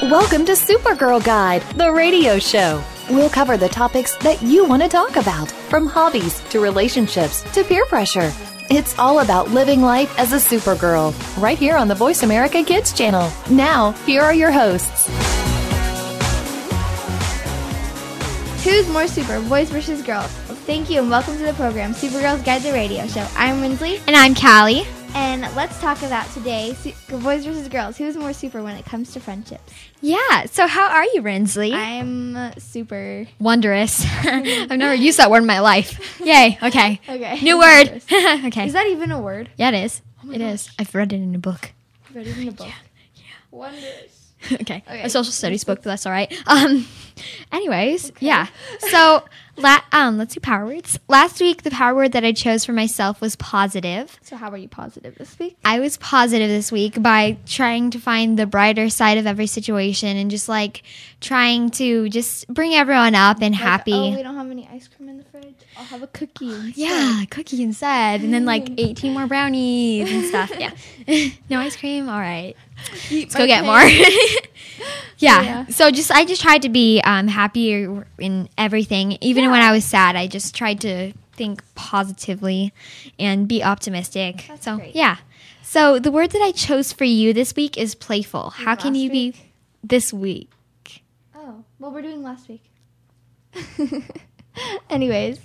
Welcome to Supergirl Guide, the radio show. We'll cover the topics that you want to talk about, from hobbies to relationships to peer pressure. It's all about living life as a Supergirl, right here on the Voice America Kids channel. Now, here are your hosts. Who's more super, boys versus girls? Well, thank you and welcome to the program, Supergirls Guide the Radio Show. I'm Winsley. And I'm Callie. And let's talk about today, boys versus girls. Who's more super when it comes to friendships? Yeah, so how are you, Rinsley? I'm super. Wondrous. I've never used that word in my life. Yay, okay. Okay. New word. Okay. Is that even a word? Yeah, it is. Oh my it gosh. is. I've read it in a book. I've read it in a book. Yeah. Wondrous. Okay. Okay. A social studies book, but that's all right. Anyways, yeah. So, let's do power words. Last week, the power word that I chose for myself was positive. So how are you positive this week? I was positive this week by trying to find the brighter side of every situation and just trying to just bring everyone up and happy. Oh, we don't have any ice cream in the fridge. I'll have a cookie instead. Yeah, cookie instead. And then 18 more brownies and stuff. Yeah. No ice cream? All right. Let's go get more. Yeah. So I just tried to be happier in everything. Even when I was sad, I just tried to think positively and be optimistic. That's so, great. yeah. So the word that I chose for you this week is playful. How can you be this week? Oh, well, we're doing last week. Anyways.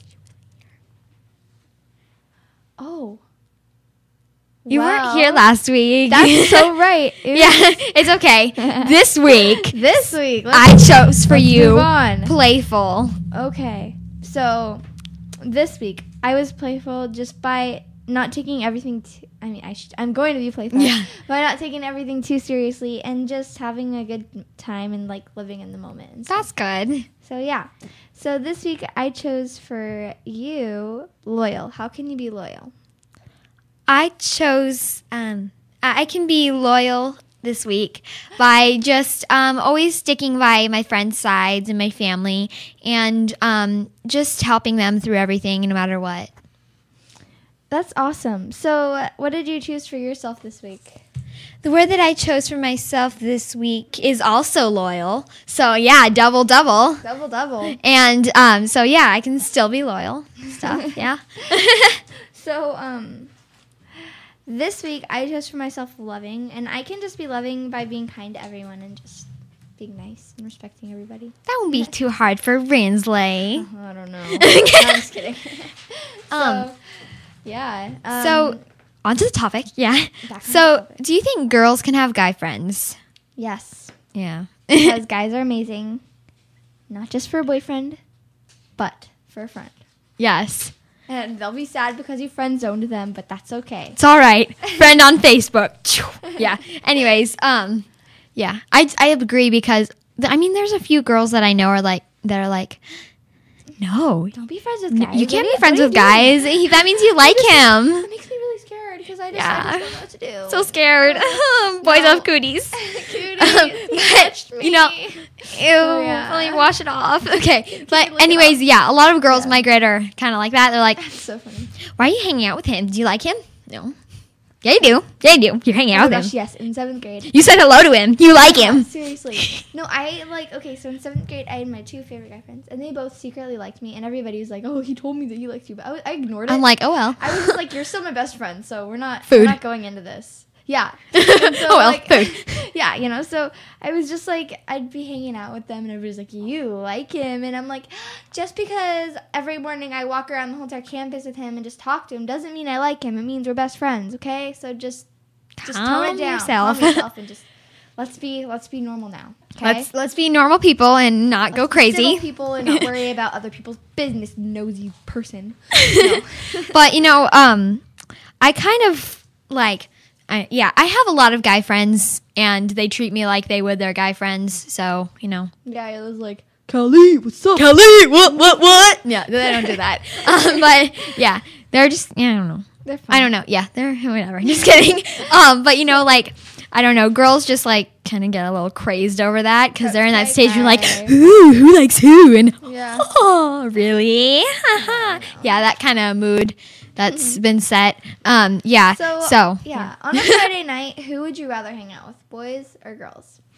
Oh. You weren't here last week. That's so right. Yeah, it's okay. This week, I chose for you move on. Playful. Okay. So, this week, I was playful just by not taking everything I'm going to be playful. Yeah. By not taking everything too seriously and just having a good time and living in the moment. And stuff. That's good. So, yeah. So, this week, I chose for you loyal. How can you be loyal? I chose, I can be loyal this week by just always sticking by my friends' sides and my family and just helping them through everything no matter what. That's awesome. So, what did you choose for yourself this week? The word that I chose for myself this week is also loyal. So, yeah, double. Double. And so, yeah, I can still be loyal. Stuff, yeah. So, this week, I chose for myself loving, and I can just be loving by being kind to everyone and just being nice and respecting everybody. That won't be too hard for Rinsley. I don't know. No, I'm just kidding. Yeah. So, on to the topic. Yeah. So, do you think girls can have guy friends? yes, Yeah. because guys are amazing, not just for a boyfriend, but for a friend. Yes. And they'll be sad because you friend zoned them, but that's okay. It's all right. Friend on Facebook. Yeah. Anyways, yeah. I agree because there's a few girls that I know are like no. Don't be friends with guys. You can't be friends with guys. That means you like him. That makes me really scared because I just don't know what to do. So scared. Boys have cooties. Cutie. He touched me. Ew, let me wash it off. Okay, but lick it anyways, yeah, a lot of girls my grade are kind of like that. They're like, That's so funny. why are you hanging out with him? Do you like him? No. Yeah, you do. Yeah, you do. You're hanging out Oh with my him. gosh, yes, in 7th grade. You said hello to him. You like Yeah, him. seriously. No, okay, so in 7th grade, I had my 2 favorite guy friends, and they both secretly liked me, and everybody was like, oh, he told me that he likes you, but I ignored it. I'm like, oh well. I was just like, you're still my best friend, so we're not going into this. Yeah. And so, Oh well, food. Yeah, so I was just like, I'd be hanging out with them, and everybody's like, you like him, and I'm like, just because every morning I walk around the whole entire campus with him and just talk to him doesn't mean I like him. It means we're best friends, okay? So just tone it down. yourself. Calm yourself and just let's be normal now. Okay? Let's be normal people and not go crazy. Civil people and not worry about other people's business, nosy person. But I kind of I have a lot of guy friends, and they treat me like they would their guy friends. So Yeah, it was like, Callie, what's up? Callie, what? Yeah, they don't do that. But yeah, they're just I don't know. they're fine. I don't know. Yeah, they're whatever. Just kidding. But I don't know. Girls just kind of get a little crazed over that because they're in that stage where like, ooh, who likes who? And Yeah. oh, really? Yeah, that kind of mood that's been set. Yeah. So, on a Friday night, who would you rather hang out with, boys or girls?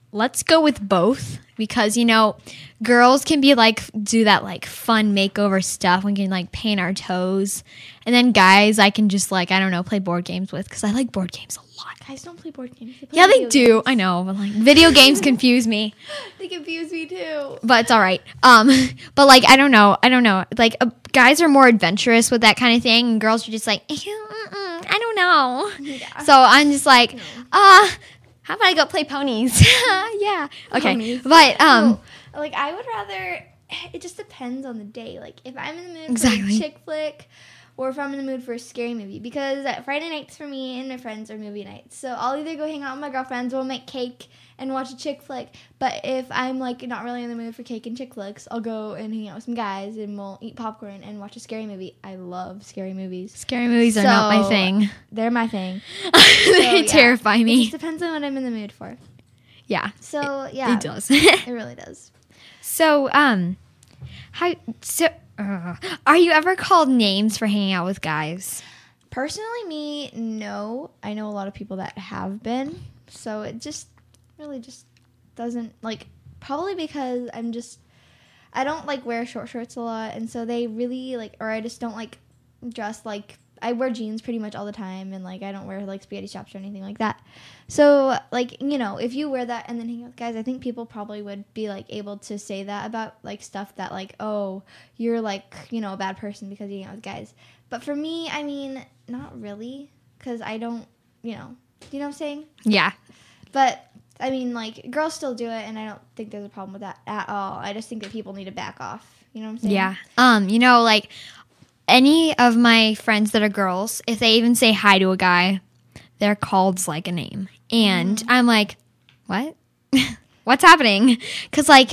let's go with both because, you know, girls can be like, do that like fun makeover stuff. We can like paint our toes. And then guys, I can just like, I don't know, play board games with because I like board games a lot. Guys don't play board games. Yeah, they do. Games. I know, but like video games confuse me. They confuse me too. But it's all right. But like, I don't know. Like guys are more adventurous with that kind of thing. And girls are just like, I don't know. Yeah. So I'm just like, how about I go play ponies? Yeah. Okay. Ponies. But like I would rather. It just depends on the day. Like if I'm in the mood exactly. for a chick flick, or if I'm in the mood for a scary movie, because Friday nights for me and my friends are movie nights. So I'll either go hang out with my girlfriends, we'll make cake and watch a chick flick. But if I'm like not really in the mood for cake and chick flicks, I'll go and hang out with some guys and we'll eat popcorn and watch a scary movie. I love scary movies. Scary movies are not my thing. They're my thing. They terrify me. It just depends on what I'm in the mood for. Yeah. So it does. It really does. So are you ever called names for hanging out with guys? Personally, me, no. I know a lot of people that have been. So it just really just doesn't, like, probably because I don't, like, wear short shorts a lot. And so they really, like, or I just don't, like, dress, like, I wear jeans pretty much all the time. And, like, I don't wear, like, spaghetti straps or anything like that. So, like, you know, if you wear that and then hang out with guys, I think people probably would be, like, able to say that about, like, stuff that, like, oh, you're, like, you know, a bad person because you hang out with guys. But for me, I mean, not really, because I don't, you know what I'm saying? Yeah. But, I mean, like, girls still do it, and I don't think there's a problem with that at all. I just think that people need to back off. You know what I'm saying? Yeah. You know, like, any of my friends that are girls, if they even say hi to a guy, they're called like a name. And I'm like, what? What's happening? Because, like,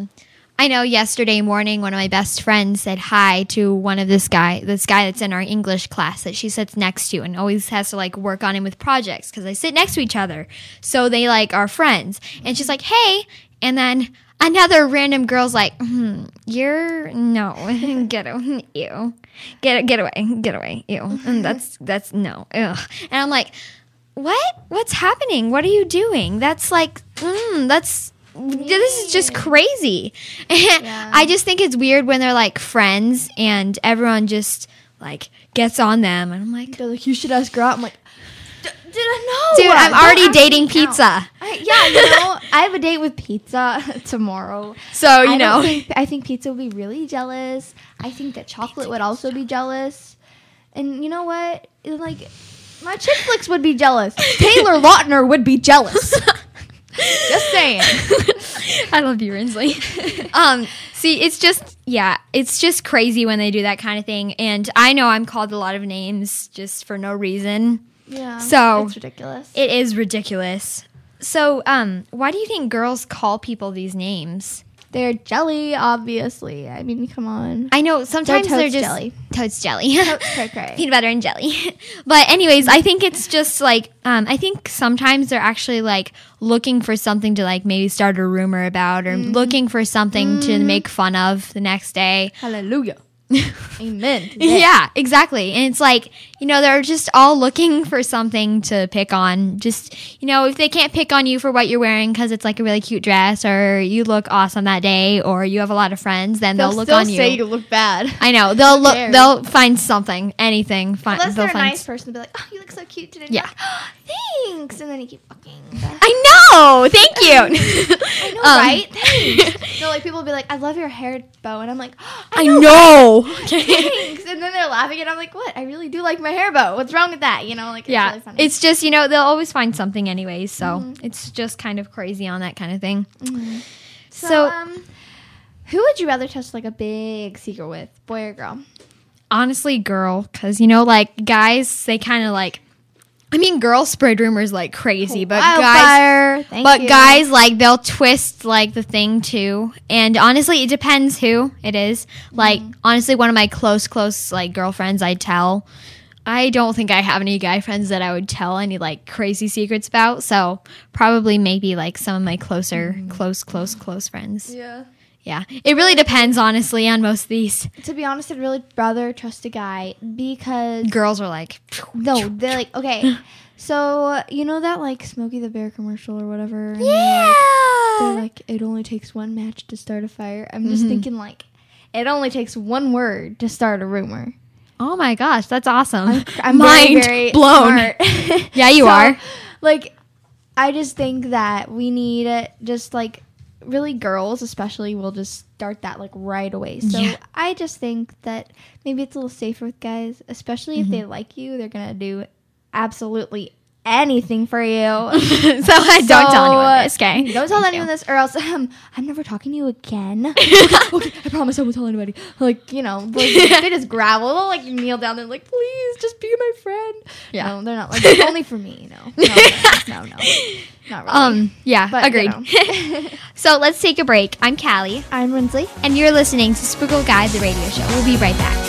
I know yesterday morning one of my best friends said hi to this guy that's in our English class that she sits next to and always has to, like, work on him with projects because they sit next to each other. So they, like, are friends. And she's like, hey. And then another random girl's like, you're, no, get away, ew. Get away, ew. And that's no, ugh. And I'm like, what's happening? What are you doing? That's like, this is just crazy. Yeah. I just think it's weird when they're like friends and everyone just like gets on them. And I'm like, they're like, you should ask her out. I'm like, did I know? Dude, I'm already dating pizza. Yeah, you know, I have a date with pizza tomorrow. So, I think pizza would be really jealous. I think that chocolate would also be jealous. And you know what? Like, my chick flicks would be jealous. Taylor Lautner would be jealous. Just saying. I love you, Rinsley. See, it's just crazy when they do that kind of thing. And I know I'm called a lot of names just for no reason. Yeah. So it's ridiculous. It is ridiculous. So, why do you think girls call people these names? They're jelly, obviously. I mean, come on. I know sometimes they're just jelly. Totes jelly. Cray. Peanut butter and jelly. But anyways, I think it's just like I think sometimes they're actually like looking for something to like maybe start a rumor about or looking for something to make fun of the next day. Hallelujah. Amen. Yeah, exactly. And it's like, they're just all looking for something to pick on. Just, if they can't pick on you for what you're wearing because it's like a really cute dress or you look awesome that day or you have a lot of friends, then they'll look on you. They'll say you look bad. I know. They'll find something, anything. Unless they're a nice person, they'll be like, oh, you look so cute today. Yeah. Like, oh, thanks. And then you keep walking. I know. Thank you. I know, right? Thanks. No, like people will be like, I love your hair bow. And I'm like, oh, I know. Thanks. And then they're laughing and I'm like, what? I really do like my hair bow. What's wrong with that? It's really funny. It's just, they'll always find something anyways. So it's just kind of crazy on that kind of thing. Mm-hmm. So, who would you rather touch like a big secret with, boy or girl? Honestly, girl. Because, like guys, they kind of like, girls spread rumors like crazy, but guys, like, they'll twist, like, the thing, too. And honestly, it depends who it is. Like, honestly, one of my close, like, girlfriends I'd tell. I don't think I have any guy friends that I would tell any, like, crazy secrets about. So, probably maybe, like, some of my close friends. Yeah. Yeah. It really depends, honestly, on most of these. To be honest, I'd really rather trust a guy because... Girls are like... No, they're like, okay, So, you know that, like, Smokey the Bear commercial or whatever? And Yeah. they're like, it only takes one match to start a fire. I'm just thinking, like, it only takes one word to start a rumor. Oh my gosh, that's awesome. I'm Mind very blown. smart. Yeah, you are. Like, I just think that we need just, like, really girls especially will just start that, like, right away. So Yeah. I just think that maybe it's a little safer with guys, especially if they like you. They're going to do absolutely anything for you. So I don't tell anyone this, okay? Don't tell anyone this, or else I'm never talking to you again. Okay, I promise I won't tell anybody. Like, you know, like, they just grovel. They'll, like, kneel down there, like, please, just be my friend. Yeah. No, they're not. Like, only for me, you know. No, not really. Yeah, But, agreed. you know. So let's take a break. I'm Callie, I'm Winsley. and you're listening to Spookle Guide, the radio show. We'll be right back.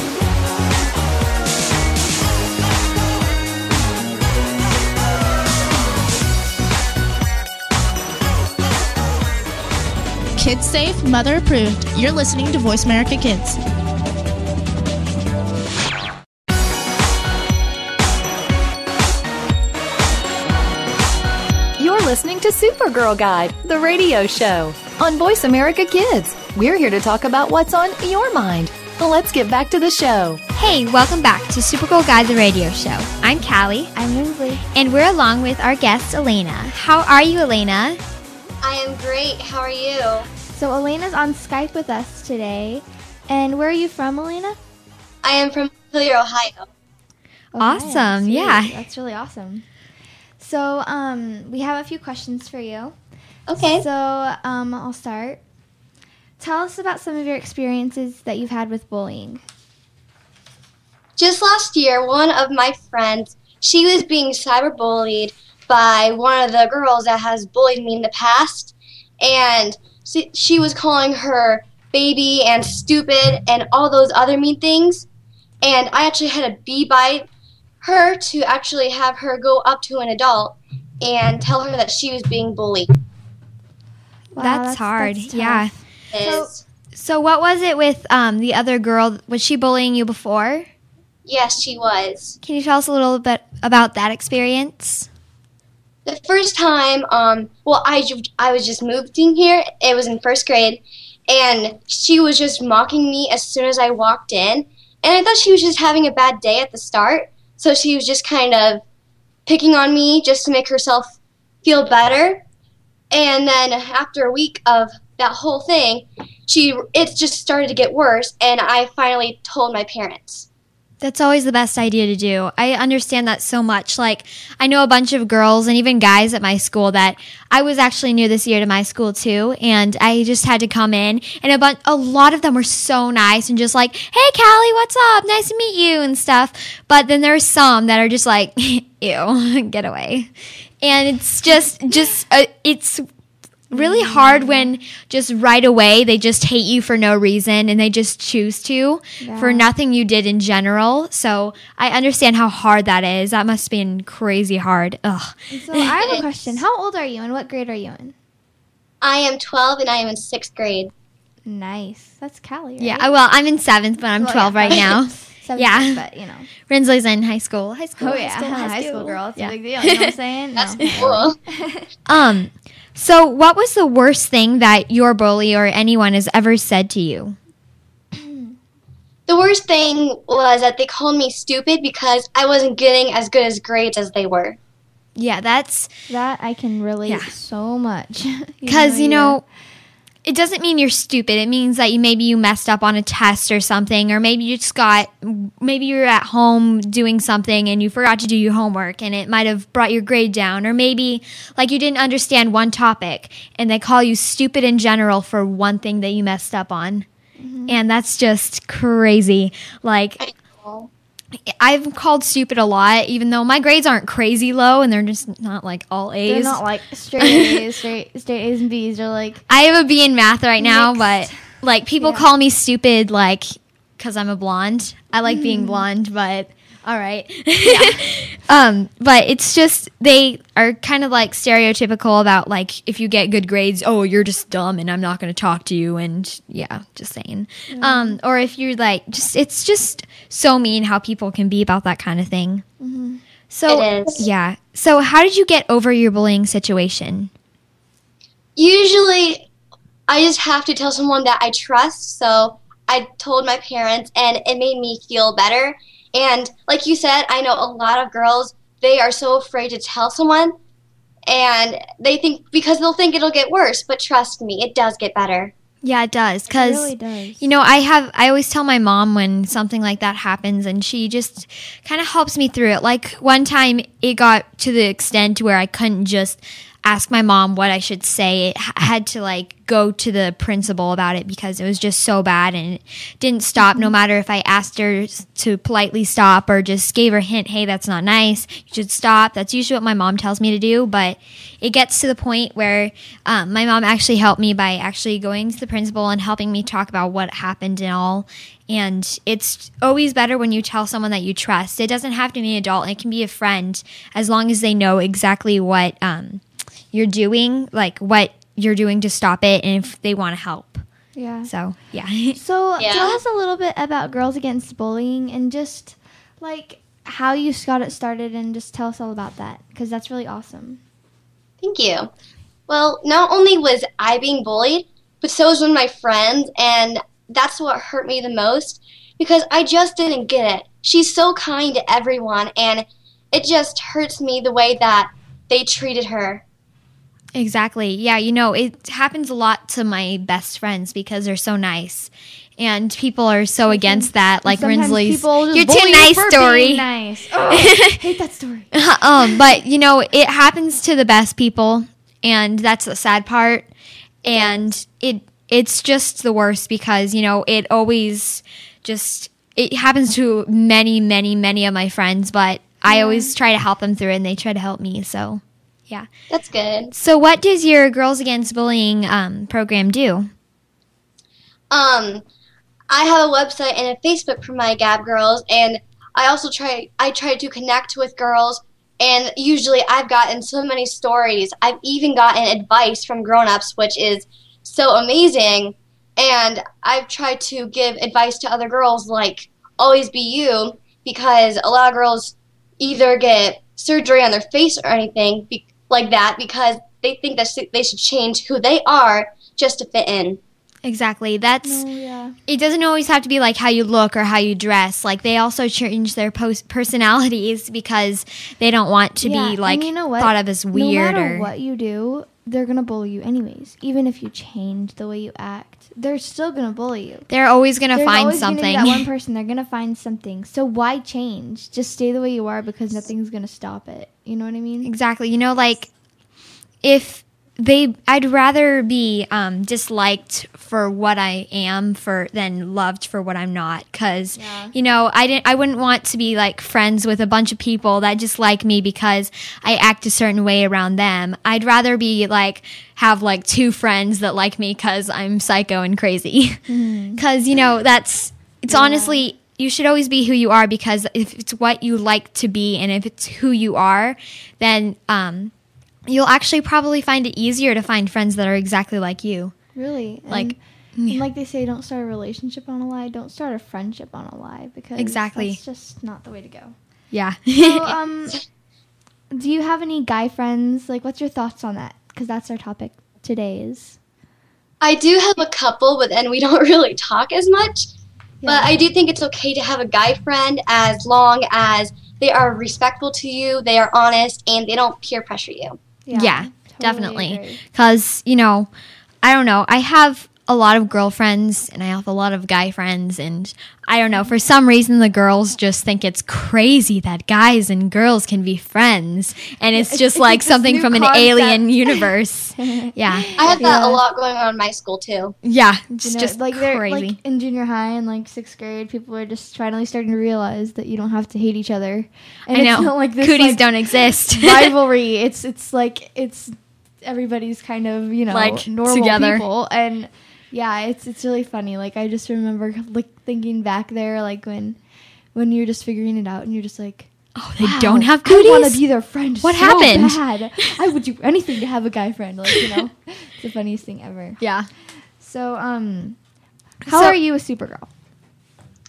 Kids safe, mother approved. You're listening to Voice America Kids. You're listening to Supergirl Guide, the radio show on Voice America Kids. We're here to talk about what's on your mind. Let's get back to the show. Hey, welcome back to Supergirl Guide, the radio show. I'm Callie, I'm Winsley. and we're along with our guest, Elena. How are you, Elena? I am great. How are you? So Elena's on Skype with us today. And where are you from, Elena? I am from Hillier, Ohio. Awesome, sweet. yeah. That's really awesome. So, we have a few questions for you. Okay. So, I'll start. Tell us about some of your experiences that you've had with bullying. Just last year, one of my friends, she was being cyberbullied by one of the girls that has bullied me in the past. And she was calling her baby and stupid and all those other mean things. And I actually had to be-by her to actually have her go up to an adult and tell her that she was being bullied. Wow, That's hard, tough. yeah. So what was it with the other girl? Was she bullying you before? Yes, she was. Can you tell us a little bit about that experience? The first time, I was just moving here. It was in first grade, and she was just mocking me as soon as I walked in. And I thought she was just having a bad day at the start, so she was just kind of picking on me just to make herself feel better. And then after a week of that whole thing, it just started to get worse, and I finally told my parents. That's always the best idea to do. I understand that so much. Like, I know a bunch of girls and even guys at my school that I was actually new this year to my school too, and I just had to come in, and a lot of them were so nice and just like, "Hey, Callie, what's up? Nice to meet you," and stuff. But then there's some that are just like, "Ew, get away," and it's it's really hard when just right away they just hate you for no reason and they just choose to for nothing you did in general. So I understand how hard that is. That must have been crazy hard. Ugh. So I have a question. How old are you and what grade are you in? I am 12, and I am in 6th grade. Nice. That's Callie, right? Yeah, well, I'm in 7th, but I'm 12 right now. Seventh Yeah. grade, but, you know. Rinsley's in high school. High school. Oh, yeah. High school girl. It's Yeah. a big deal. You know what I'm saying? That's No. cool. So what was the worst thing that your bully or anyone has ever said to you? The worst thing was that they called me stupid because I wasn't getting as good as grades as they were. Yeah, that's That I can relate Yeah. so much. because, it doesn't mean you're stupid. It means that maybe you messed up on a test or something, or maybe maybe you're at home doing something and you forgot to do your homework and it might have brought your grade down, or maybe like you didn't understand one topic and they call you stupid in general for one thing that you messed up on. And that's just crazy. Like, I know. I've called stupid a lot, even though my grades aren't crazy low and they're just not like all A's. They're not like straight A's, straight A's and B's. They're like, I have a B in math right now, Mixed. but like people Yeah. call me stupid like because I'm a blonde. I like being blonde, but all right. But it's just they are kind of like stereotypical about like if you get good grades, oh, you're just dumb and I'm not going to talk to you, and yeah, just saying. Or if you're like it's just so mean how people can be about that kind of thing. So, It is. yeah. So how did you get over your bullying situation? Usually, I just have to tell someone that I trust. So I told my parents, and it made me feel better. And like you said, I know a lot of girls, they are so afraid to tell someone, and they think because they'll think it'll get worse. But trust me, it does get better. Yeah, it does. It Because, really does. you know, I always tell my mom when something like that happens, and she just kind of helps me through it. Like one time it got to the extent where I couldn't just ask my mom what I should say. I had to like go to the principal about it because it was just so bad, and it didn't stop no matter if I asked her to politely stop or just gave her a hint, hey, that's not nice, you should stop. That's usually what my mom tells me to do, but it gets to the point where my mom actually helped me by actually going to the principal and helping me talk about what happened and all. And it's always better when you tell someone that you trust. It doesn't have to be an adult. It can be a friend, as long as they know exactly what you're doing, like what you're doing to stop it, and if they want to help. Yeah. So, yeah. So Yeah. tell us a little bit about Girls Against Bullying and just like how you got it started, and just tell us all about that because that's really awesome. Thank you. Well, not only was I being bullied, but so was one of my friends, and that's what hurt me the most because I just didn't get it. She's so kind to everyone, and it just hurts me the way that they treated her. Exactly. Yeah, you know, it happens a lot to my best friends because they're so nice. And people are so against that, like Sometimes Rinsley's people just "you're bully too you nice" for story. being nice. Oh, I hate that story. But you know, it happens to the best people, and that's the sad part. And it's just the worst because, you know, it always just it happens to many, many, many of my friends, but I always try to help them through it, and they try to help me. So, yeah. That's good. So, what does your Girls Against Bullying program do? I have a website and a Facebook for my Gab girls, and I also try to connect with girls, and usually I've gotten so many stories. I've even gotten advice from grown-ups, which is so amazing, and I've tried to give advice to other girls like always be you, because a lot of girls either get surgery on their face or anything like that because they think that they should change who they are just to fit in. Exactly. That's Oh, yeah. it doesn't always have to be like how you look or how you dress. Like they also change their personalities because they don't want to Yeah, be like and you know what? thought of as weird No matter or what you do, they're gonna bully you anyways. Even if you change the way you act, they're still gonna bully you. they're always going to There's find always gonna be something. that one person. They're gonna find something. So why change? Just stay the way you are because nothing's gonna stop it. You know what I mean? Exactly. You know, like I'd rather be disliked for what I am than loved for what I'm not. Because you know, I wouldn't want to be like friends with a bunch of people that just like me because I act a certain way around them. I'd rather be like have like two friends that like me because I'm psycho and crazy. Because you know it's honestly. You should always be who you are because if it's what you like to be and if it's who you are, then you'll actually probably find it easier to find friends that are exactly like you. Really? Like, and like they say, don't start a relationship on a lie. Don't start a friendship on a lie because Exactly. that's just not the way to go. Yeah. So, do you have any guy friends? Like, what's your thoughts on that? Because that's our topic today. Is I do have a couple, but then we don't really talk as much. But Yeah. I do think it's okay to have a guy friend as long as they are respectful to you, they are honest, and they don't peer pressure you. Yeah, totally definitely. agree. Because, you know, I don't know. I have a lot of girlfriends and I have a lot of guy friends. And I don't know. For some reason, the girls just think it's crazy that guys and girls can be friends. And it's just it's like this something new from an concept. alien universe. Yeah. I have that a lot going on in my school, too. Yeah. You It's know, just like they're crazy. like in junior high and like 6th grade, people are just finally starting to realize that you don't have to hate each other. And I know. It's not like this Cooties like, don't exist. rivalry. It's like it's everybody's kind of, you know, Like, normal together. people. And yeah, it's really funny. Like I just remember like thinking back there, like when you're just figuring it out and you're just like, Oh, they wow, don't have I want cooties? to be their friend. What so happened? Bad. I would do anything to have a guy friend. Like, you know, it's the funniest thing ever. Yeah. So, how So- are you a Supergirl?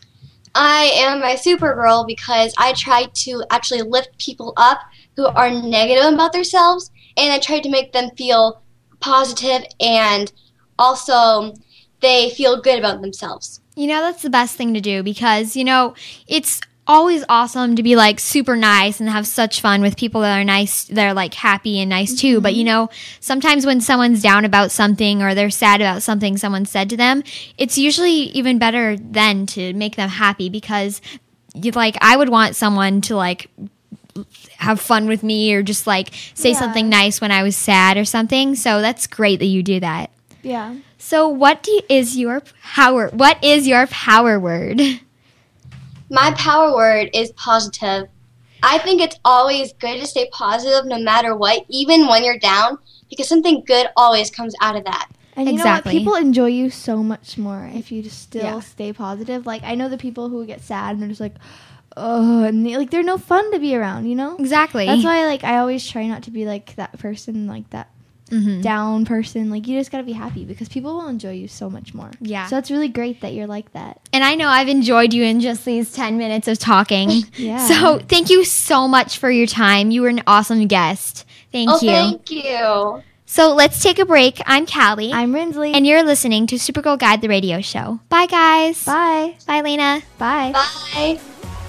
I am a Supergirl because I try to actually lift people up who are negative about themselves, and I try to make them feel positive and also they feel good about themselves. That's the best thing to do because, it's always awesome to be like super nice and have such fun with people that are nice, they're like happy and nice too. But sometimes when someone's down about something or they're sad about something someone said to them, it's usually even better then to make them happy because I would want someone to like have fun with me or just like say something nice when I was sad or something. So that's great that you do that. Yeah. So what is your power word? My power word is positive. I think it's always good to stay positive no matter what, even when you're down, because something good always comes out of that. And you know what? People enjoy you so much more if you just still stay positive. Like, I know the people who get sad and they're just like, oh, and they're no fun to be around, Exactly. That's why, I always try not to be, that person, that down person. You just gotta be happy because people will enjoy you so much more. Yeah. So it's really great that you're like that. And I know I've enjoyed you in just these 10 minutes of talking. Yeah. So thank you so much for your time. You were an awesome guest. Thank you. Thank you. So let's take a break. I'm Callie. I'm Rinsley. And you're listening to Supergirl Guide, the radio show. Bye, guys. Bye. Bye, Lena. Bye. Bye.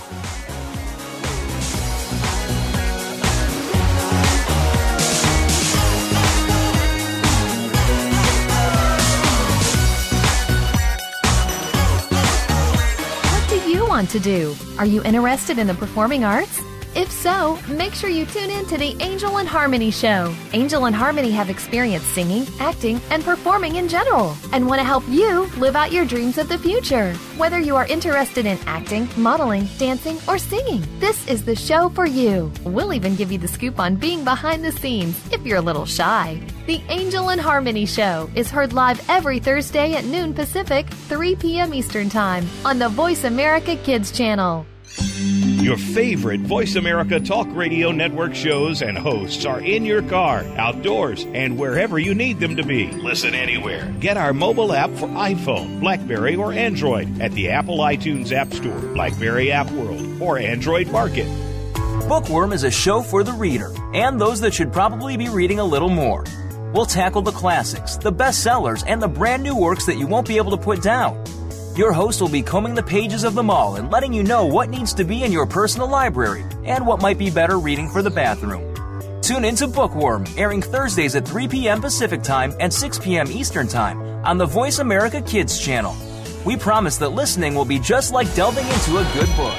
Want to do? Are you interested in the performing arts? If so, make sure you tune in to the Angel and Harmony Show. Angel and Harmony have experience singing, acting, and performing in general, and want to help you live out your dreams of the future. Whether you are interested in acting, modeling, dancing, or singing, this is the show for you. We'll even give you the scoop on being behind the scenes if you're a little shy. The Angel and Harmony Show is heard live every Thursday at noon Pacific, 3 p.m. Eastern Time on the Voice America Kids channel. Your favorite Voice America Talk Radio Network shows and hosts are in your car, outdoors, and wherever you need them to be. Listen anywhere. Get our mobile app for iPhone, BlackBerry, or Android at the Apple iTunes App Store, BlackBerry App World, or Android Market. Bookworm is a show for the reader and those that should probably be reading a little more. We'll tackle the classics, the bestsellers, and the brand new works that you won't be able to put down. Your host will be combing the pages of them all and letting you know what needs to be in your personal library and what might be better reading for the bathroom. Tune into Bookworm, airing Thursdays at 3 p.m. Pacific Time and 6 p.m. Eastern Time on the Voice America Kids channel. We promise that listening will be just like delving into a good book.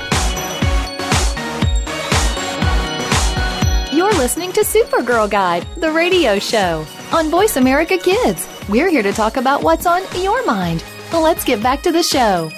You're listening to Supergirl Guide, the radio show on Voice America Kids. We're here to talk about what's on your mind. Let's get back to the show.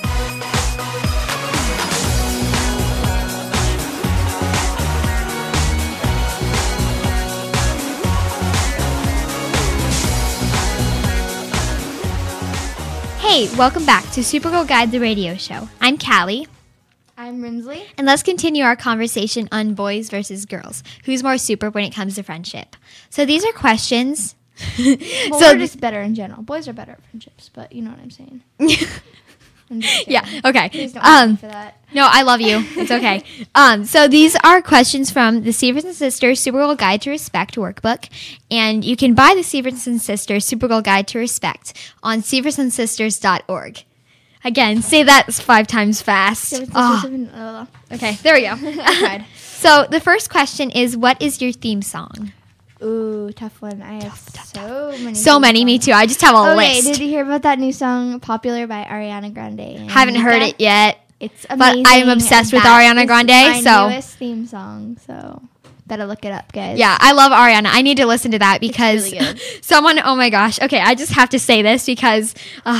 Hey, welcome back to Supergirl Guide, the radio show. I'm Callie. I'm Rinsley. And let's continue our conversation on boys versus girls. Who's more super when it comes to friendship? So these are questions. Well, we're just better in general. Boys are better at friendships, but you know what I'm saying. Yeah, okay. Please don't ask me for that. No, I love you. It's okay. So these are questions from the Severson Sisters Supergirl Guide to Respect workbook. And you can buy the Severson Sisters Supergirl Guide to Respect on seversonsisters.org. Again, say that 5 times fast. Okay, there we go. So the first question is, what is your theme song? Ooh, tough one. I have so many. Me too. I just have a list. Did you hear about that new song, Popular by Ariana Grande? Haven't heard it yet. It's amazing. But I'm obsessed with Ariana Grande. My newest theme song, so better look it up, guys. Yeah, I love Ariana. I need to listen to that because it's really good. someone, oh my gosh. Okay, I just have to say this because,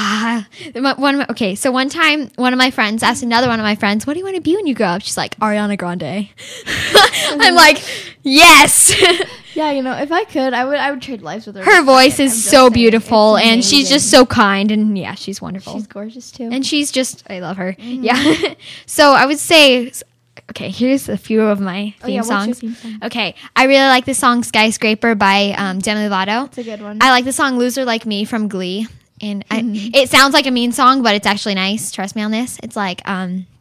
so one time, one of my friends asked another one of my friends, what do you want to be when you grow up? She's like, Ariana Grande. I'm like, yes. Yeah, if I could, I would trade lives with her. Her voice is so beautiful, and she's just so kind, and yeah, she's wonderful. She's gorgeous too. And she's just, I love her. Mm-hmm. Yeah. So I would say, okay, here's a few of my theme songs. What's your theme song? Okay, I really like the song Skyscraper by Demi Lovato. It's a good one. I like the song Loser Like Me from Glee. And it sounds like a mean song, but it's actually nice. Trust me on this. It's like,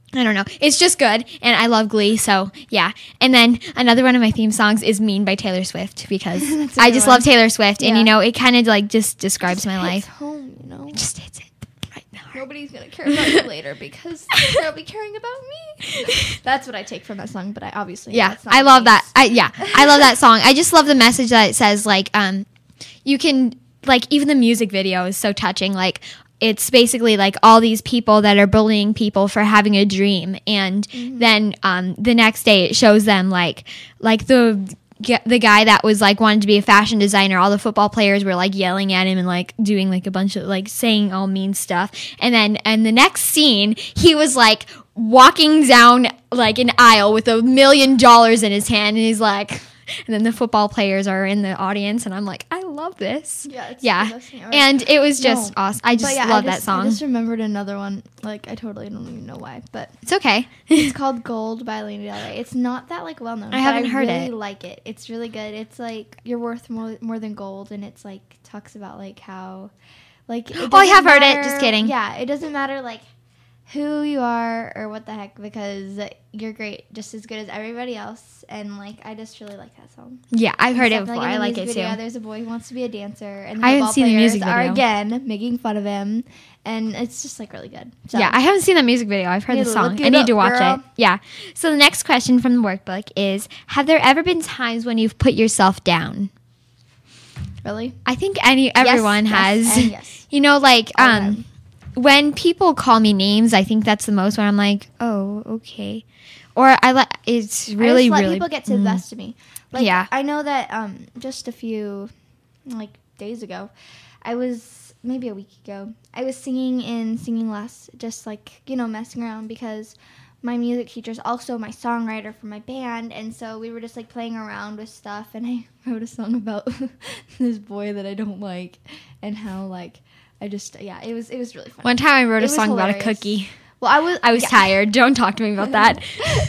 I don't know. It's just good, and I love Glee, so yeah. And then another one of my theme songs is Mean by Taylor Swift, because I just love Taylor Swift, and, it kind of, like, just describes my life. It's home, It just hits it right now. Nobody's going to care about you later because they'll be caring about me. That's what I take from that song, but I obviously... Yeah, that's not I the love case. that. I love that song. I just love the message that it says, like, you can, like, even the music video is so touching, like... It's basically like all these people that are bullying people for having a dream, and then the next day it shows them like the guy that was like wanted to be a fashion designer. All the football players were like yelling at him and like doing like a bunch of like saying all mean stuff, and the next scene he was like walking down like an aisle with $1 million in his hand, and he's like. And then the football players are in the audience, and I'm like, I love this. Yeah. It's Yeah. the best thing ever. And it was just awesome. I just But love that song. I just remembered another one. Like, I totally don't even know why, but It's okay. it's called Gold by Lana Del Rey. It's not that, like, well-known. I haven't heard I really it. like it. It's really good. It's, like, you're worth more than gold, and it's, like, talks about, like, how, like... Oh, I have heard it. Just kidding. Yeah, it doesn't matter, like, who you are or what the heck, because you're great, just as good as everybody else, and, like, I just really like that song. Yeah, I've heard it Except, before. in the I like music it video, too. There's a boy who wants to be a dancer, and the I haven't football seen the players music are video. again making fun of him, and it's just like really good. So, Yeah, I haven't seen that music video. I've heard You the need to song. look I it need up, to watch girl. it. Yeah. So the next question from the workbook is: have there ever been times when you've put yourself down? really, I think everyone yes, has. and yes. You know, like Okay. when people call me names, I think that's the most when I'm like, oh, okay. Or it's really, I just let really. people get to the best of me. Like, Yeah. I know that just a few like days ago, I was maybe a week ago. I was singing in singing less, just like messing around because my music teacher is also my songwriter for my band, and so we were just like playing around with stuff. And I wrote a song about this boy that I don't like, and how like I just it was really fun. One time I wrote It a was song about a hilarious. cookie. Well, I was tired. Don't talk to me about that.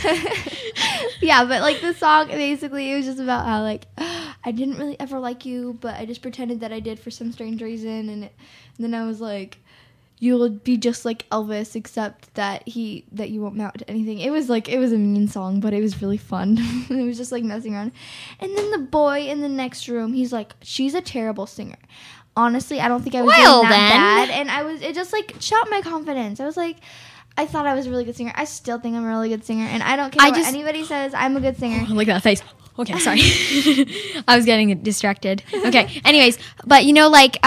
Yeah, but like the song basically it was just about how like I didn't really ever like you, but I just pretended that I did for some strange reason, and then I was like, you'll be just like Elvis, except that you won't mount to anything. It was a mean song, but it was really fun. It was just like messing around. And then the boy in the next room, he's like, she's a terrible singer. Honestly, I don't think I was Well, doing that then. bad, and it just like shot my confidence. I was like, I thought I was a really good singer. I still think I'm a really good singer, and I don't care what anybody says. I'm a good singer. Look at that face. Okay, sorry. I was getting distracted. Okay. Anyways, but But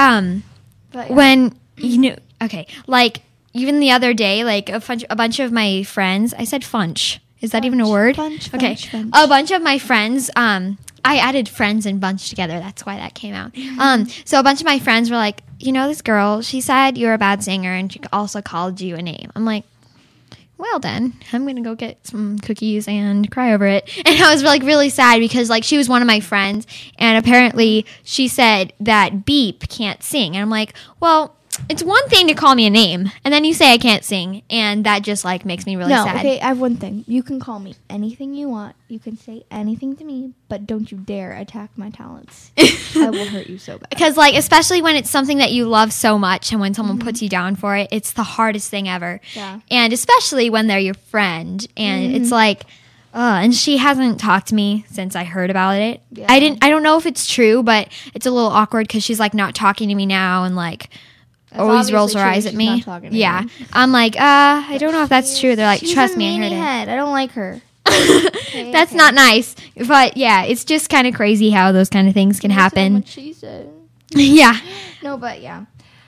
yeah. when okay, like even the other day, like a bunch of my friends, I said funch. Is that even a word? Funch, okay. funch. A bunch of my friends, I added friends and bunch together. That's why that came out. So a bunch of my friends were like, this girl, she said you're a bad singer, and she also called you a name. I'm like, well then, I'm going to go get some cookies and cry over it. And I was like really sad because like she was one of my friends, and apparently she said that Beep can't sing. And I'm like, well, it's one thing to call me a name, and then you say I can't sing, and that just like makes me really sad. Okay, I have one thing. You can call me anything you want. You can say anything to me, but don't you dare attack my talents. I will hurt you so bad. Because, like, especially when it's something that you love so much, and when someone puts you down for it, it's the hardest thing ever. Yeah. And especially when they're your friend, and it's like, and she hasn't talked to me since I heard about it. Yeah. I don't know if it's true, but it's a little awkward because she's like not talking to me now, and like always rolls her obviously eyes true. at She's me. not talking to Yeah. you. I'm like, I don't know if that's true. They're like, She's trust a me, I heard meanie it. head. I don't like her. That's not nice. But yeah, it's just kind of crazy how those kind of things can That's happen. what she said. Yeah. No, but yeah.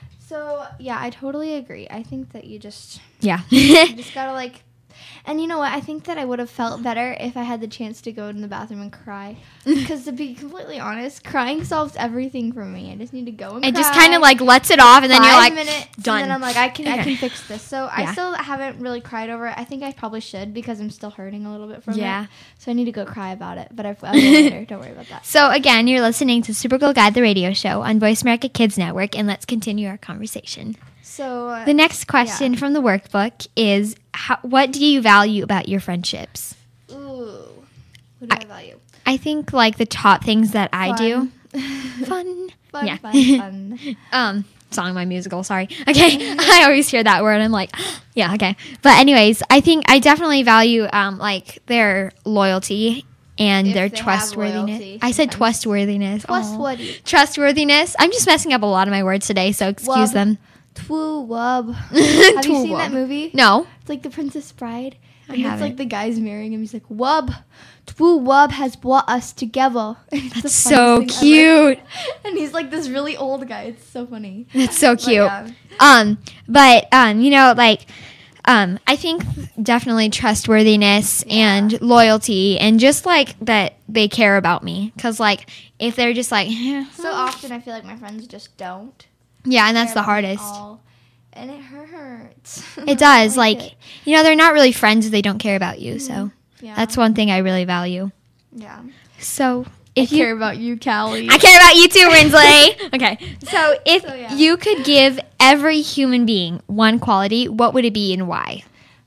So yeah, I totally agree. I think that you just Yeah. gotta like. And you know what? I think that I would have felt better if I had the chance to go in the bathroom and cry. Because to be completely honest, crying solves everything for me. I just need to go and It cry. just kind of like lets it off, and then you're 5 like, minutes, done. And then I'm like, I can Okay. fix this. So I Yeah. still haven't really cried over it. I think I probably should because I'm still hurting a little bit from Yeah. it. So I need to go cry about it. But I will later. Don't worry about that. So again, you're listening to Supergirl Guide, the radio show on Voice America Kids Network, and let's continue our conversation. So The next question from the workbook is, what do you value about your friendships? ooh, what do I value? I think like the top things that I do. Fun. Fun, Yeah. fun, fun. song in my musical. Sorry. Okay. I always hear that word. I'm like, yeah, okay. But anyways, I think I definitely value like their loyalty and If their they have trustworthiness. loyalty, I said sometimes. trustworthiness. Aw. Trustworthy. Trustworthiness. I'm just messing up a lot of my words today, so excuse Wub. them. Twoo wub. Have you seen Twoo that wub. movie? No. It's like The Princess Bride. I And it's haven't. like the guy's marrying him. He's like, Wub. Twoo wub has brought us together. It's the That's so funniest thing ever. cute. And he's like this really old guy. It's so funny. That's so But, cute. yeah. You know, like, I think definitely trustworthiness and loyalty and just like that they care about me. Cause like if they're just like, So often I feel like my friends just don't. yeah, and that's care the about me hardest. all. And it hurts. It does. I Like, it. you know, they're not really friends if they don't care about you. So Yeah. that's one thing I really value. Yeah. So if I you care about you, Callie. I care about you too, Rinsley. Okay. So if So, yeah. you could give every human being one quality, what would it be and why?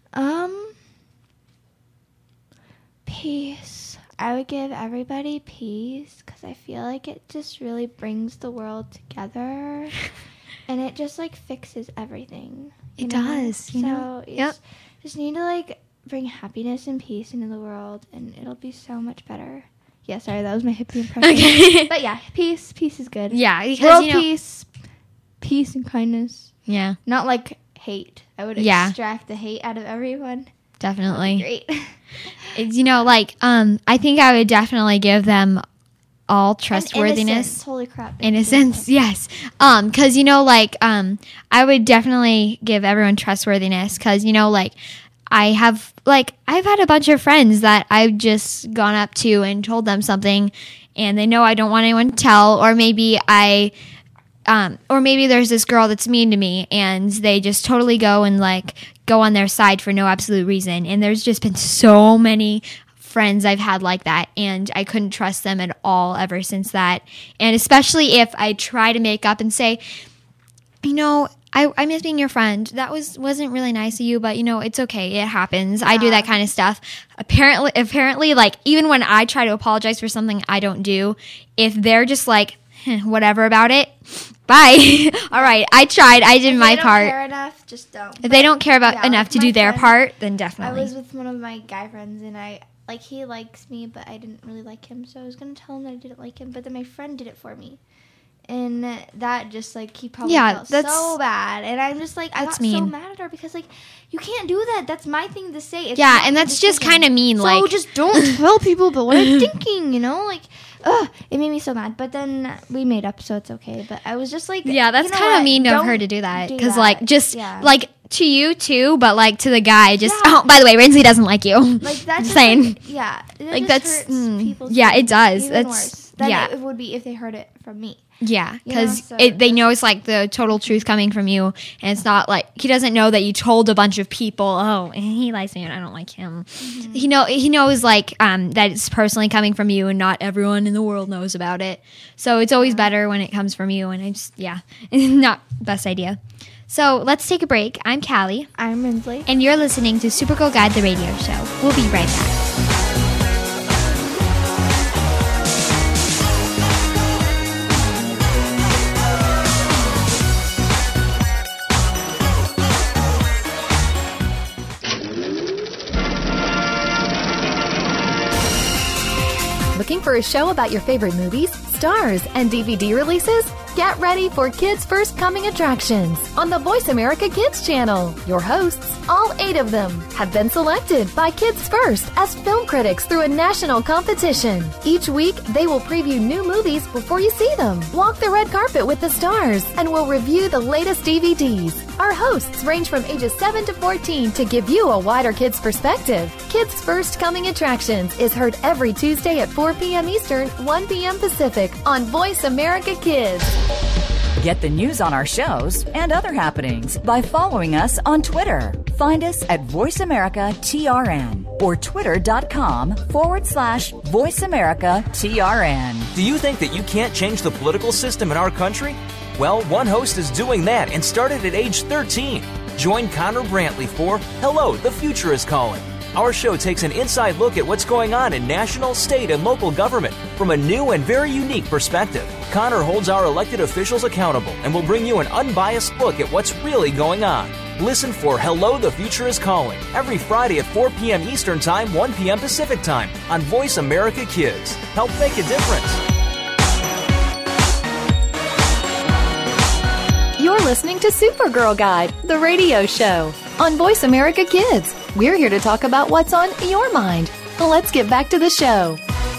Peace. I would give everybody peace because I feel like it just really brings the world together, and it just like fixes everything. you It know? does, you know? So you Yep. just need to like bring happiness and peace into the world, and it'll be so much better. Yeah, sorry, that was my hippie impression. Okay. But yeah, peace is good. Yeah, because World you know, peace and kindness. yeah, Not like hate. I would Yeah. extract the hate out of everyone. definitely. Great. It's, you know, like I think I would definitely give them all trustworthiness. Innocence. Holy crap. Innocence, yes. Because you know, like, I would definitely give everyone trustworthiness. Because you know, like, I've had a bunch of friends that I've just gone up to and told them something, and they know I don't want anyone to tell, or maybe or maybe there's this girl that's mean to me, and they just totally go and like go on their side for no absolute reason. And there's just been so many friends I've had like that, and I couldn't trust them at all ever since that. And especially if I try to make up and say, you know, I miss being your friend. That wasn't really nice of you, but you know, it's okay. It happens. I do that kind of stuff. Apparently, like even when I try to apologize for something I don't do, if they're just like whatever about it, bye. All right, I tried. I did my part. If they don't care enough, just don't. If they don't care about Yeah, enough like to my do their friend- part, then I definitely. was with one of my guy friends, and he likes me, but I didn't really like him, so I was gonna tell him that I didn't like him, but then my friend did it for me. And that just like he probably felt that's- so bad, and I'm just like I that's got so mean. mad at her because like you can't do that. That's my thing to say. It's Yeah, not and your that's just decision. kind of mean. So Like, just don't tell people but what I'm thinking, you know? Like, it made me so mad. But then we made up, so it's okay. But I was just like, yeah, that's you know kind of what? mean of Don't her to do that. do Because that. like, just Yeah. like to you too, but like to the guy, just Yeah. oh, by the way, Rinsley doesn't like you. Like that's just, saying. like, yeah, it Like, just that's- hurts people's yeah, it feelings does. Even That's- worse than yeah. it would be if they heard it from me. Yeah, You know, because so they know it's like the total truth coming from you, and it's not like he doesn't know that you told a bunch of people, oh, he likes me and I don't like him. Mm-hmm. He knows like that it's personally coming from you, and not everyone in the world knows about it. So it's always better when it comes from you, and I just not best idea. So let's take a break. I'm Callie, I'm Rinsley. and you're listening to Supergirl Guide the radio show. We'll be right back. Looking for a show about your favorite movies, stars, and DVD releases? Get ready for Kids First Coming Attractions on the Voice America Kids channel. Your hosts, all 8 of them, have been selected by Kids First as film critics through a national competition. Each week, they will preview new movies before you see them, walk the red carpet with the stars, and will review the latest DVDs. Our hosts range from ages 7 to 14 to give you a wider kids' perspective. Kids First Coming Attractions is heard every Tuesday at 4 p.m. Eastern, 1 p.m. Pacific on Voice America Kids. Get the news on our shows and other happenings by following us on Twitter. Find us at VoiceAmericaTRN or twitter.com/VoiceAmericaTRN. Do you think that you can't change the political system in our country? Well, one host is doing that and started at age 13. Join Connor Brantley for Hello, the Future is Calling. Our show takes an inside look at what's going on in national, state, and local government from a new and very unique perspective. Connor holds our elected officials accountable and will bring you an unbiased look at what's really going on. Listen for Hello, the Future is Calling every Friday at 4 p.m. Eastern Time, 1 p.m. Pacific Time on Voice America Kids. Help make a difference. You're listening to Supergirl Guide, the radio show on Voice America Kids. We're here to talk about what's on your mind. Let's get back to the show.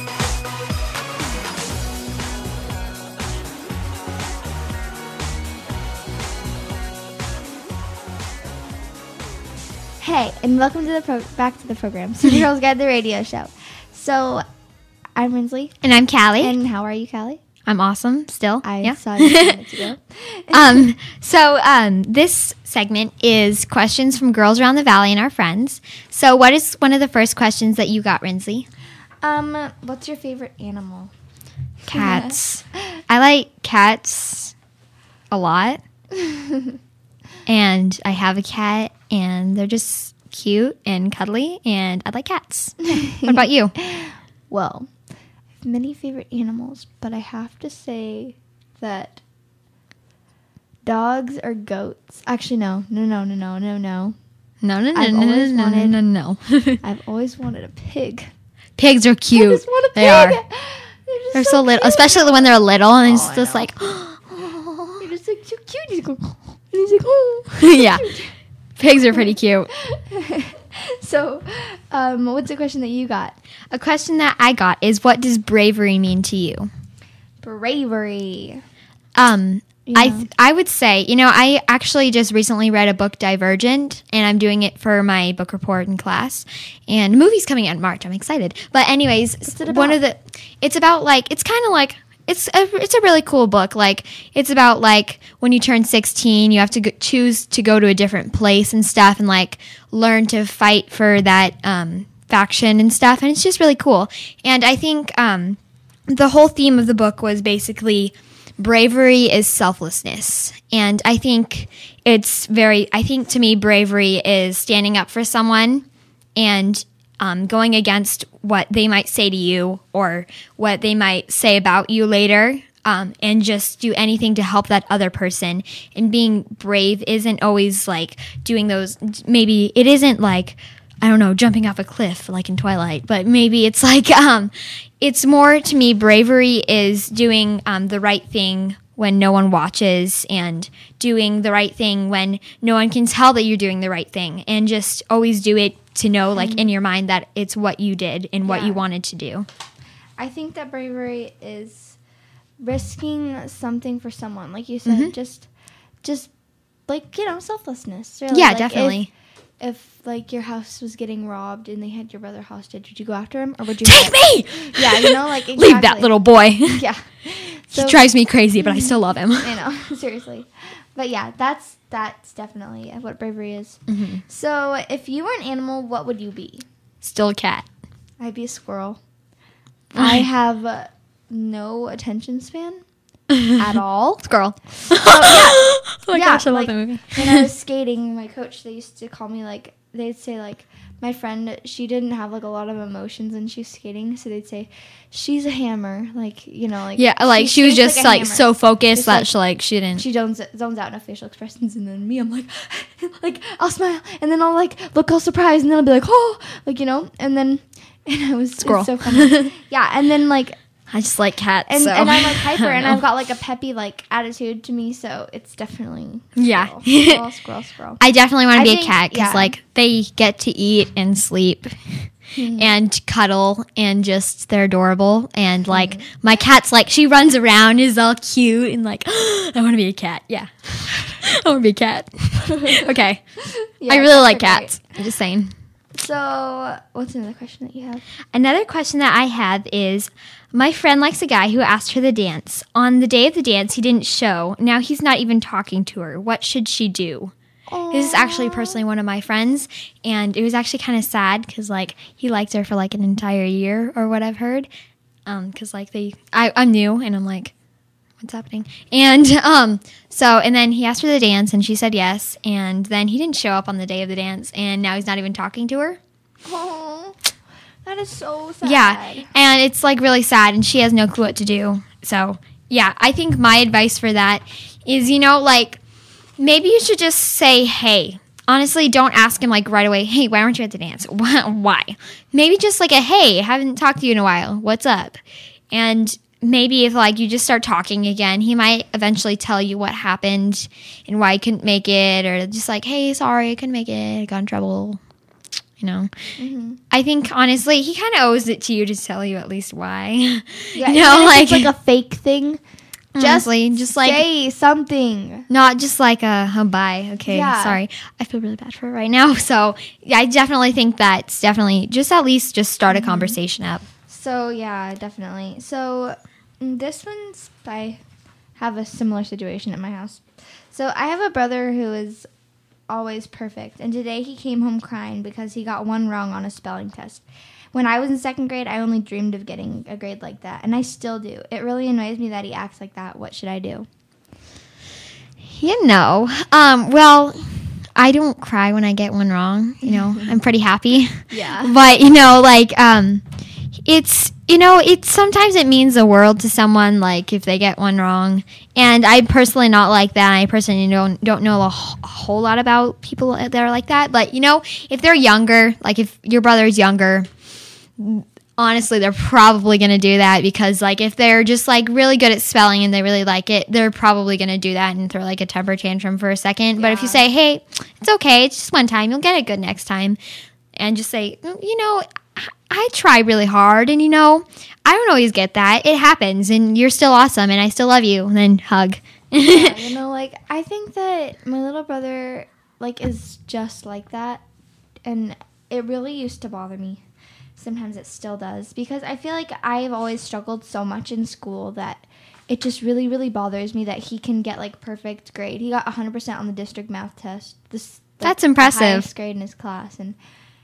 Hey, and welcome to back to the program, Supergirl Guide, the radio show. So, I'm Rinsley. And I'm Callie. And how are you, Callie? I'm awesome still. I saw you 2 minutes ago. So this segment is questions from girls around the valley and our friends. So what is one of the first questions that you got, Rinsley? What's your favorite animal? Cats. I like cats a lot. And I have a cat, and they're just cute and cuddly, and I like cats. What about you? Well, I have many favorite animals, but I have to say that dogs or goats. Actually, no. No. I've always wanted a pig. Pigs are cute. I just want a pig. They are. They're so little, cute. especially when they're little, and it's just like, You're just like so cute. He's like, and he's like, oh. yeah. Pigs are pretty cute. So, what's the question that you got? A question that I got is, what does bravery mean to you? Bravery. I would say, I actually just recently read a book, Divergent, and I'm doing it for my book report in class. And the movie's coming out in March. I'm excited. But anyways, it's a really cool book. Like, it's about like when you turn 16, you have to choose to go to a different place and stuff, and like learn to fight for that faction and stuff. And it's just really cool. And I think the whole theme of the book was basically bravery is selflessness. And I think to me, bravery is standing up for someone and going against what they might say to you or what they might say about you later, and just do anything to help that other person. And being brave isn't always like doing those, maybe it isn't like, I don't know, jumping off a cliff like in Twilight, but maybe it's like, it's more, to me, bravery is doing the right thing when no one watches, and doing the right thing when no one can tell that you're doing the right thing, and just always do it to know, like, in your mind that it's what you did and what you wanted to do. I think that bravery is risking something for someone. Like you said, just like, selflessness. Really. Yeah, like definitely. If like your house was getting robbed and they had your brother hostage, would you go after him, or would you take me? Yeah, like exactly. Leave that little boy. Yeah, he drives me crazy, but I still love him. I know, seriously. But yeah, that's definitely what bravery is. Mm-hmm. So if you were an animal, what would you be? Still a cat. I'd be a squirrel. I have no attention span at all. Squirrel. So, yeah. Oh my gosh, I love that movie. When I was skating, my coach, they used to call me, like, they'd say, like, my friend, she didn't have, like, a lot of emotions when she was skating, so they'd say, she's a hammer, like, like. Yeah, like, she was just, like so focused that she didn't. She zones out in facial expressions, and then me, I'm like, I'll smile, and then I'll, like, look all surprised, and then I'll be like, oh, like, and I was squirrel. It's so funny. Yeah, and then, like, I just like cats. And I'm like hyper, and I've got like a peppy like attitude to me, so it's definitely squirrel. I definitely want to be a cat because like they get to eat and sleep and cuddle, and just they're adorable. And like my cat's like, she runs around, is all cute, and like I want to be a cat. Yeah, I want to be a cat. Okay, I really like cats. I'm just saying. So, what's another question that you have? Another question that I have is, my friend likes a guy who asked her to dance. On the day of the dance, he didn't show. Now he's not even talking to her. What should she do? Aww. This is actually personally one of my friends, and it was actually kind of sad because, like, he liked her for, like, an entire year or what I've heard. Because, like, I'm new, and I'm like, what's happening? And and then he asked her to dance, and she said yes, and then he didn't show up on the day of the dance, and now he's not even talking to her. Oh, that is so sad. Yeah, and it's like really sad, and she has no clue what to do. So, yeah, I think my advice for that is, like, maybe you should just say, hey. Honestly, don't ask him, like, right away, hey, why aren't you at the dance? Why? Maybe just like a, hey, haven't talked to you in a while. What's up? And maybe if, like, you just start talking again, he might eventually tell you what happened and why he couldn't make it, or just like, hey, sorry, I couldn't make it. I got in trouble. I think, honestly, he kind of owes it to you to tell you at least why. Yeah, like, it's like a fake thing. Honestly, just like say something. Not just like bye. Okay, sorry. I feel really bad for her right now. So, yeah, I definitely think that's definitely just at least just start a conversation up. So, yeah, definitely. So, I have a similar situation at my house. So, I have a brother who is always perfect. And today he came home crying because he got one wrong on a spelling test. When I was in second grade, I only dreamed of getting a grade like that, and I still do. It really annoys me that he acts like that. What should I do? Well, I don't cry when I get one wrong. I'm pretty happy. Yeah. But, it's sometimes it means the world to someone, like, if they get one wrong. And I'm personally not like that. I personally don't know a whole lot about people that are like that. But, if they're younger, like if your brother's younger, honestly, they're probably going to do that because, like, if they're just, like, really good at spelling and they really like it, they're probably going to do that and throw, like, a temper tantrum for a second. Yeah. But if you say, hey, it's okay, it's just one time, you'll get it good next time, and just say, I try really hard, and, I don't always get that. It happens, and you're still awesome, and I still love you, and then hug. Yeah, I think that my little brother, like, is just like that, and it really used to bother me. Sometimes it still does, because I feel like I've always struggled so much in school that it just really, really bothers me that he can get, like, perfect grade. He got 100% on the district math test. That's impressive. The highest grade in his class, and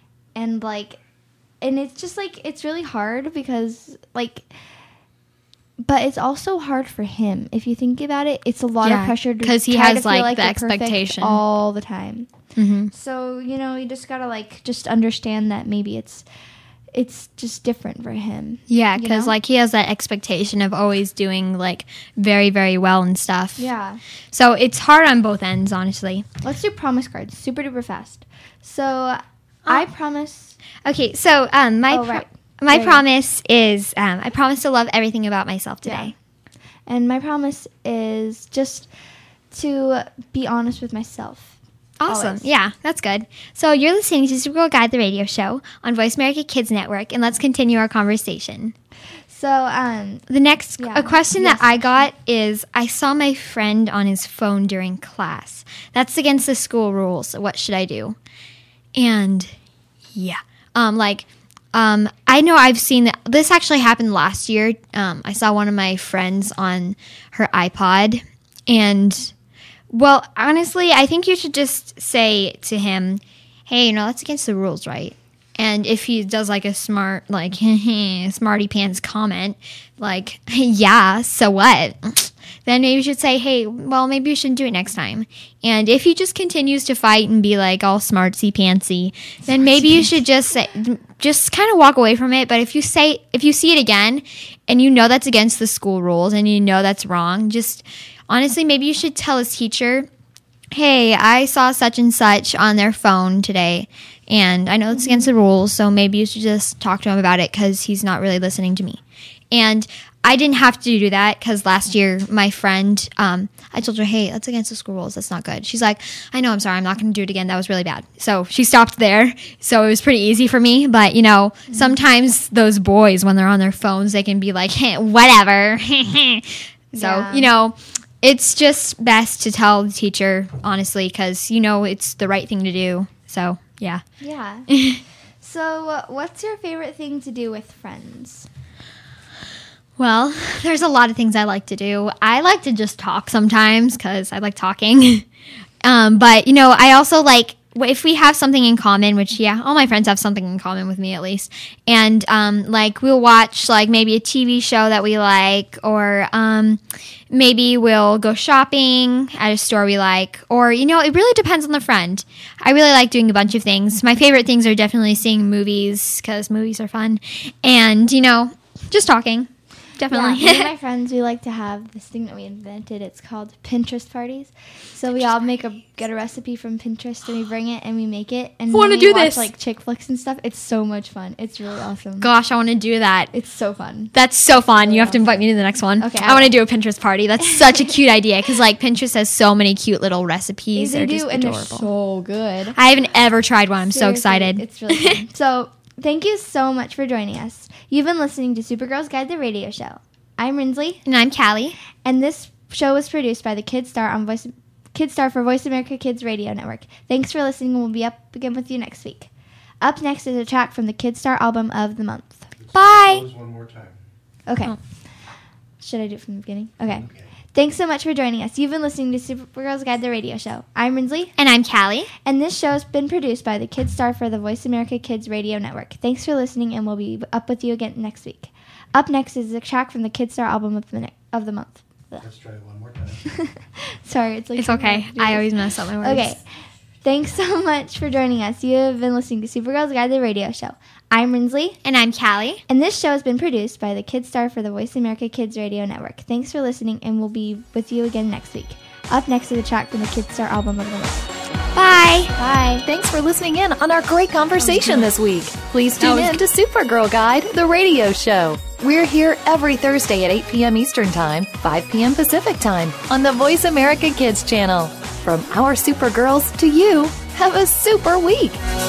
it's just, like, it's really hard because, like, but it's also hard for him. If you think about it, it's a lot of pressure because he has, like, the expectation all the time. Mm-hmm. So, you just gotta, like, just understand that maybe it's just different for him. Yeah, because, like, he has that expectation of always doing, like, very, very well and stuff. Yeah. So it's hard on both ends, honestly. Let's do promise cards super duper fast. So I promise. Okay, so my promise is I promise to love everything about myself today. Yeah. And my promise is just to be honest with myself. Awesome. Always. Yeah, that's good. So you're listening to Supergirl Guide, the radio show on Voice America Kids Network, and let's continue our conversation. So the next question that I got is, I saw my friend on his phone during class. That's against the school rules. So what should I do? And I know I've seen that. This actually happened last year. I saw one of my friends on her iPod, and well, honestly, I think you should just say to him, hey, that's against the rules, right? And if he does, like, a smart, like, smarty pants comment, like, yeah, so what? Then maybe you should say, hey, well, maybe you shouldn't do it next time. And if he just continues to fight and be, like, all smartsy-pantsy, then maybe you should just kind of walk away from it. But if you see it again and that's against the school rules and that's wrong, just honestly, maybe you should tell his teacher, hey, I saw such and such on their phone today, and I know it's against the rules, so maybe you should just talk to him about it because he's not really listening to me. And I didn't have to do that because last year, my friend, I told her, hey, that's against the school rules. That's not good. She's like, I know, I'm sorry. I'm not going to do it again. That was really bad. So she stopped there. So it was pretty easy for me. But, sometimes those boys, when they're on their phones, they can be like, hey, whatever. So, it's just best to tell the teacher, honestly, because, it's the right thing to do. So, yeah. Yeah. So, what's your favorite thing to do with friends? Well, there's a lot of things I like to do. I like to just talk sometimes because I like talking. But, I also like if we have something in common, which all my friends have something in common with me at least, and like we'll watch like maybe a TV show that we like, or maybe we'll go shopping at a store we like, or it really depends on the friend. I really like doing a bunch of things. My favorite things are definitely seeing movies, because movies are fun, and just talking. Definitely. Yeah, me and my friends, we like to have this thing that we invented. It's called Pinterest parties. So we all get a recipe from Pinterest, and we bring it and we make it. And I want to do this. Like chick flicks and stuff. It's so much fun. It's really awesome. Gosh, I want to do that. It's so fun. That's so fun. You have to invite me to the next one. Okay. I want to do a Pinterest party. That's such a cute idea, because like Pinterest has so many cute little recipes. They do, just and adorable. they're so good. I haven't ever tried one. I'm so Seriously, excited. It's really fun. So thank you so much for joining us. You've been listening to Supergirls Guide the Radio Show. I'm Rinsley. And I'm Callie. And this show was produced by the KidStar for Voice America Kids Radio Network. Thanks for listening, and we'll be up again with you next week. Up next is a track from the KidStar album of the month. Bye. One more time. Okay. Oh. Should I do it from the beginning? Okay. Thanks so much for joining us. You've been listening to Supergirls Guide the Radio Show. I'm Rinsley. And I'm Callie. And this show has been produced by the KidStar for the Voice America Kids Radio Network. Thanks for listening, and we'll be up with you again next week. Up next is a track from the KidStar album of the month. Let's try it one more time. Sorry, it's okay. I always mess up my words. Okay. Thanks so much for joining us. You have been listening to Supergirls Guide the Radio Show. I'm Rinsley. And I'm Callie. And this show has been produced by the KidStar for the Voice America Kids Radio Network. Thanks for listening, and we'll be with you again next week. Up next is a track from the KidStar album of the month. Bye. Bye. Thanks for listening in on our great conversation this week. Please tune in to Supergirl Guide, the radio show. We're here every Thursday at 8 p.m. Eastern Time, 5 p.m. Pacific Time on the Voice America Kids channel. From our Supergirls to you, have a super week.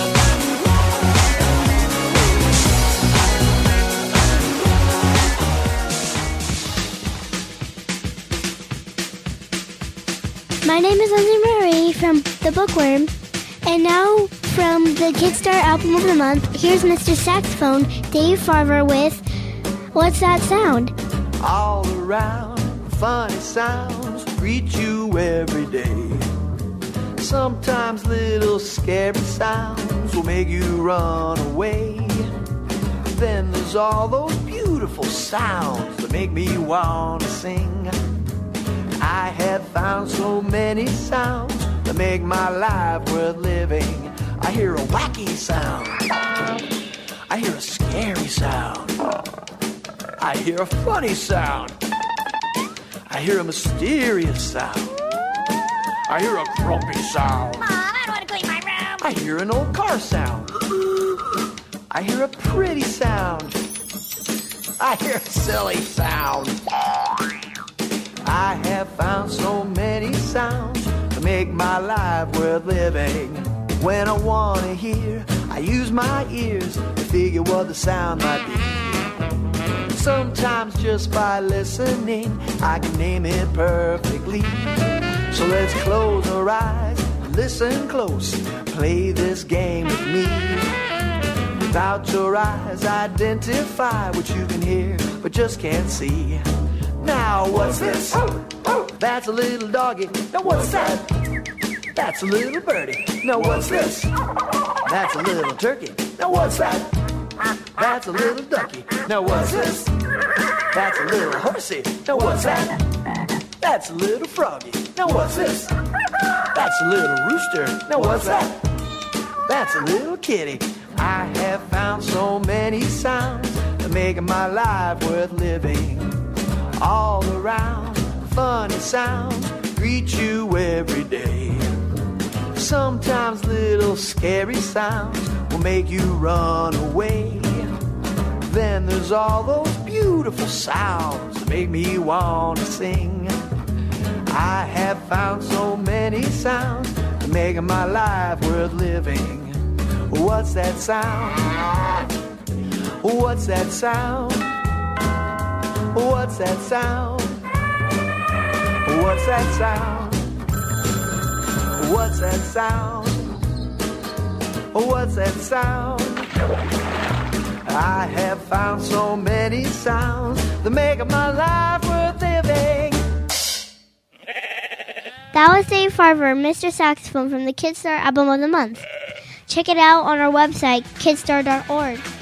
My name is Lindsay Marie from The Bookworm, and now from the KidStar Album of the Month, here's Mr. Saxophone, Dave Farver with What's That Sound? All around, funny sounds greet you every day. Sometimes little scary sounds will make you run away. Then there's all those beautiful sounds that make me want to sing. I have found so many sounds that make my life worth living. I hear a wacky sound. I hear a scary sound. I hear a funny sound. I hear a mysterious sound. I hear a grumpy sound. Mom, I don't want to clean my room. I hear an old car sound. I hear a pretty sound. I hear a silly sound. I have found so many sounds to make my life worth living. When I want to hear, I use my ears to figure what the sound might be. Sometimes just by listening, I can name it perfectly. So let's close our eyes, listen close, play this game with me. Without your eyes, identify what you can hear but just can't see. Now what's this? That's a little doggy. Now what's that? That's a little birdie. Now what's this? That's a little turkey. Now what's that? That's a little ducky. Now what's this? That's a little horsey. Now what's that? That's a little froggy. Now what's this? That's a little rooster. Now what's that? That's a little kitty. I have found so many sounds that make my life worth living. All around, funny sounds greet you every day. Sometimes little scary sounds will make you run away. Then there's all those beautiful sounds that make me want to sing. I have found so many sounds that make my life worth living. What's that sound? What's that sound? What's that sound? What's that sound? What's that sound? What's that sound? I have found so many sounds that make my life worth living. That was Dave Farver, Mr. Saxophone from the Kidstar Album of the Month. Check it out on our website, kidstar.org.